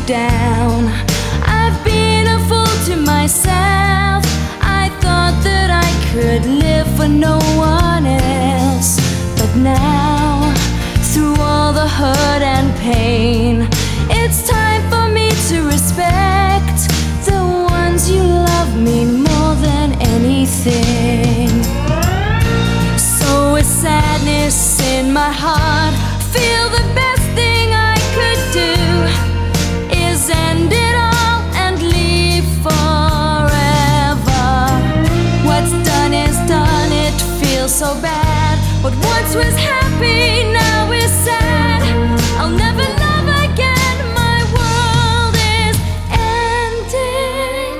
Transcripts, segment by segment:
down. I've been a fool to myself. I thought that I could live for no one else. But now, through all the hurt and pain, it's time for me to respect the ones you love me more than anything. So with sadness in my heart, feel the best thing I could do is end it all and leave forever. What's done is done, it feels so bad. What once was happy now is sad. I'll never love again, my world is ending.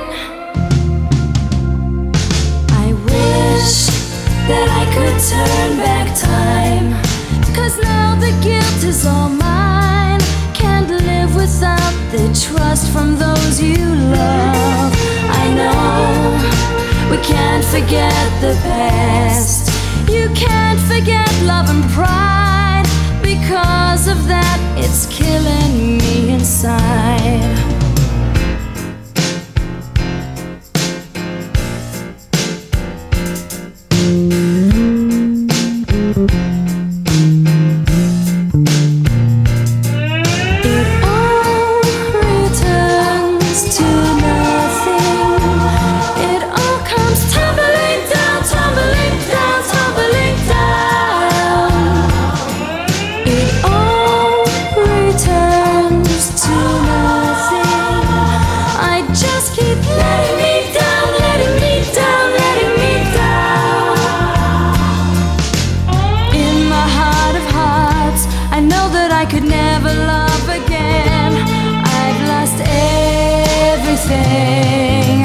I wish that I could turn back time, 'cause now the guilt is all mine. Can't live without the trust from those you love. I know we can't forget the past. You can't forget love and pride. Because of that, it's killing me inside. I could never love again. I've lost everything,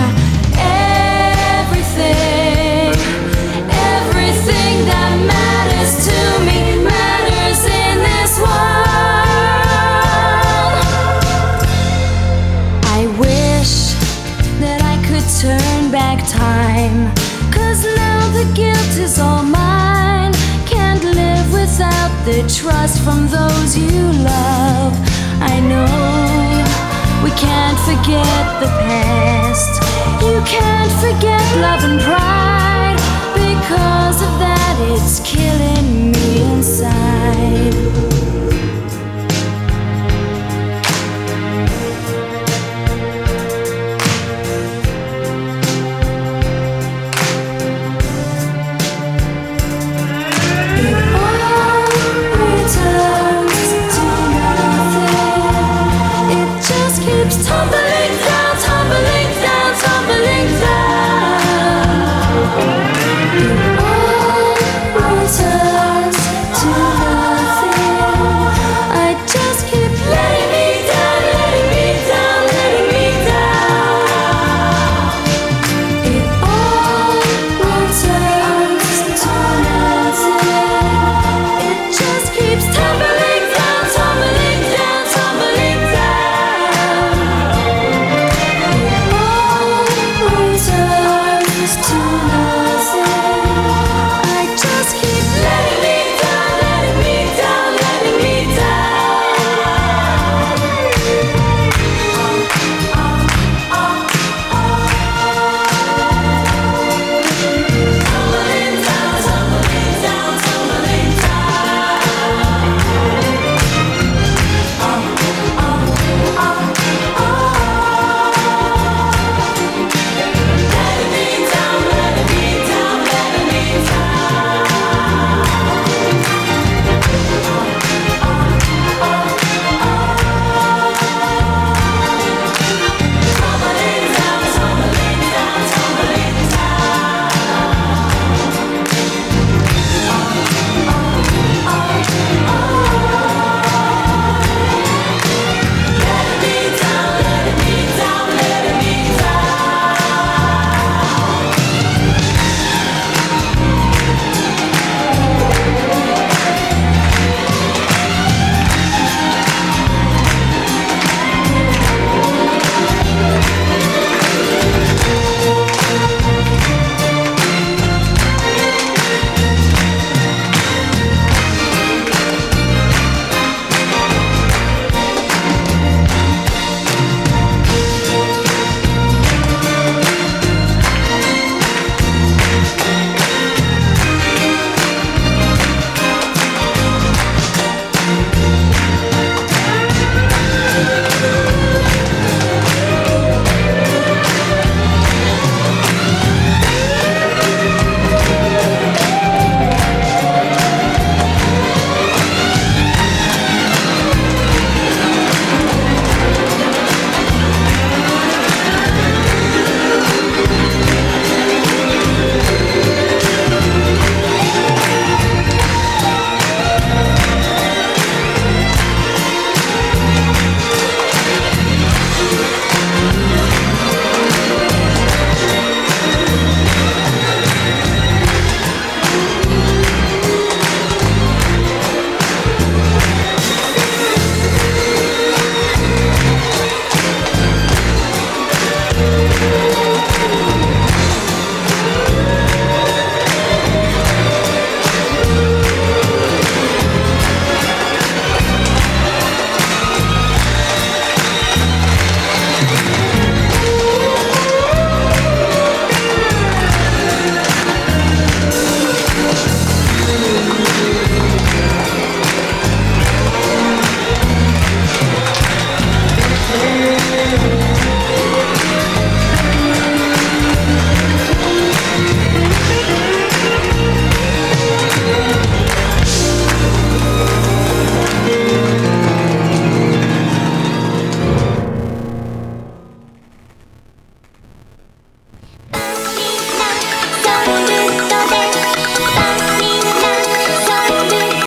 everything, everything that matters to me matters in this world. I wish that I could turn back time, 'cause now the guilt is all mine. Can't live without the trust from those you love. I know we can't forget the past. You can't forget love and pride.